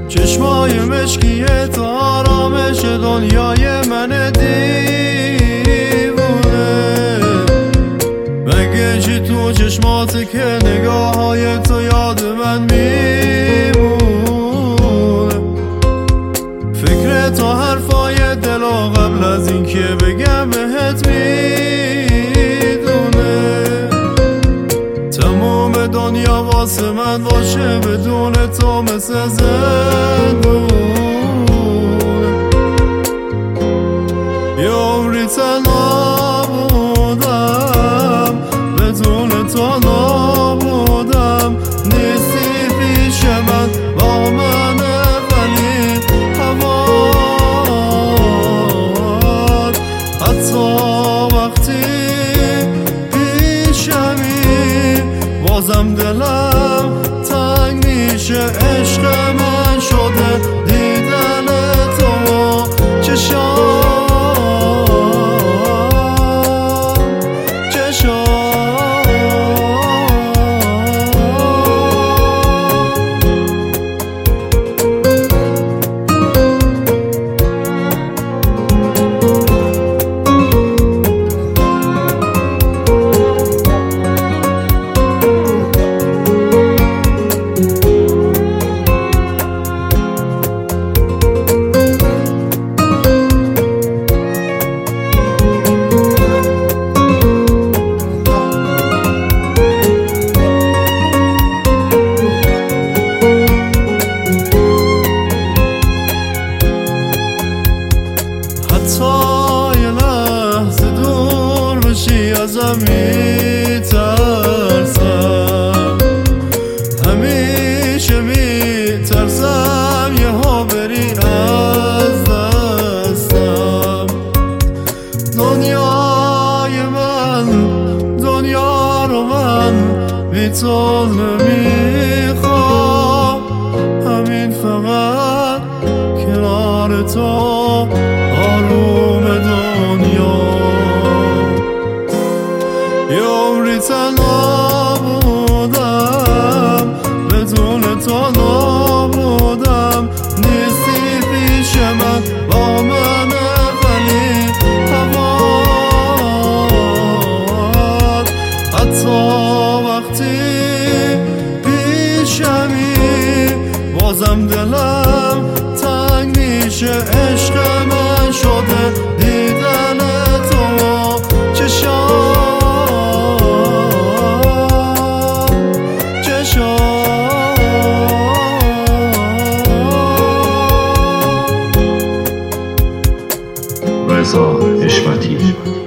چشمای مشکی تو آرامش دنیای من دیوونه. مگه چی تو چشماتی که نگاه های تو یاد من میمونه. فکر تو حرفای دل و قبل از این که بگم بهت میدونه. تموم دنیا واسه من باشه بدون تو مثل زندونه. یه عمری تنها بودم بدون تو نبودم. نیستی پیش من با منه ولی هوات. حتی وقتی پیشمی بازم دلم تنگ میشه. عشق من شده دیدن تو چشام. تا یه لحظه دور بشی ازم میترسم. همیشه میترسم یه ها بری از دستم. دنیای من دنیا رو من بی تو نمیخوام. همین فقط کنار تو آروم دنیا. یه عمری تنها بودم بدون تو نبودم. نیستی پیش من با من ولی هوات. حتی وقتی پیشمی بازم دلم تنگ میشه. عشق من شده دیدن تو چشام. رضا حشمتی.